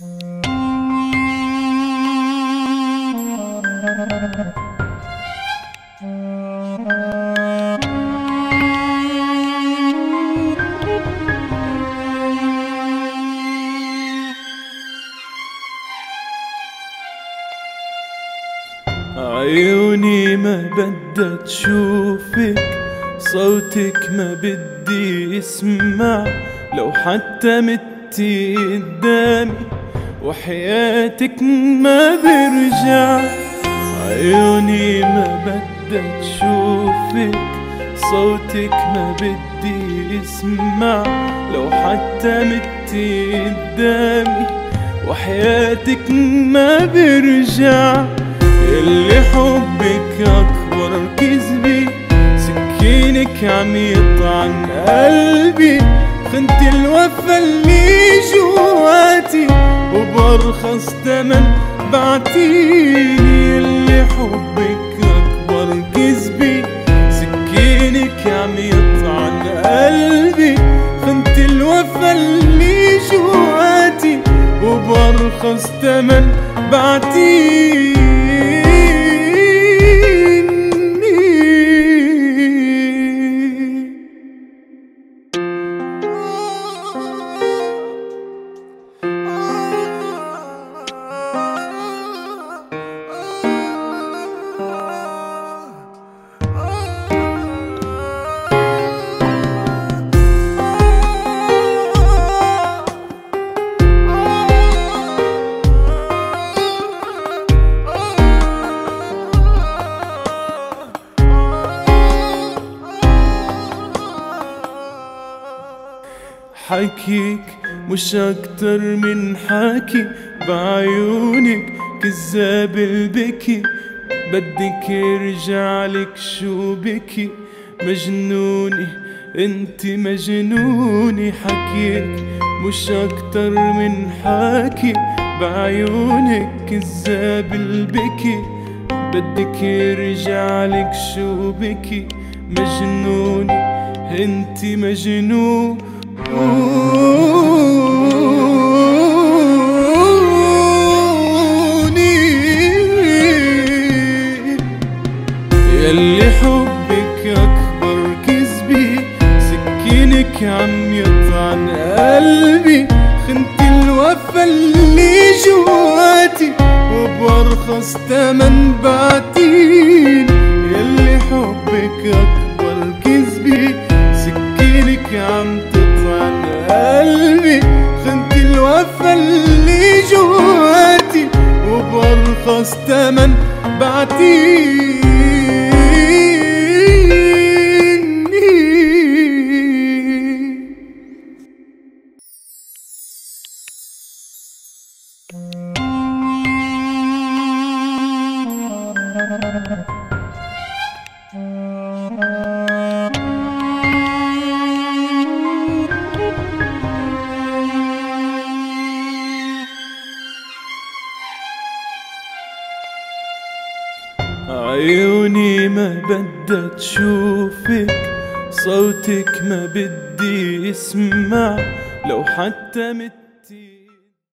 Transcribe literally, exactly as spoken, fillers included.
عيوني ما بدها تشوفك، صوتك ما بدي اسمع، لو حتى متي قدامي وحياتك ما برجع. عيوني ما بدها تشوفك، صوتك ما بدي اسمع، لو حتى متي قدامي وحياتك ما برجع. يلي حبك أكبر كذبي، سكينك عم يطعن قلبي، خنت الوفا اللي جواتي وبأرخص تمن بعتيني. يلي حبك أكبر كذبي، سكينك عم يطعن قلبي، خنت الوفا اللي جواتي وبأرخص تمن بعتيني. حكيك مش أكتر من حكي، بعيونك كذاب البكي، بدك يرجعلك شو بكي. مجنوني انت مجنوني، حكيك مش أكتر من حكي، بعيونك كذاب البكي، بدك يرجعلك شو بكي. مجنوني انت مجنون يلي حبك أكبر كذبي، سكينك عم يطعن قلبي، خنت الوفا اللي جواتي وبأرخص تمن بعتين. يلي حبك أكبر كذبي، سكينك عم تطعن قلبي، خنت الوفا اللي جواتي وبأرخص تمن بعتين. عيوني ما بدها تشوفك، صوتك ما بدي اسمع، لو حتى مت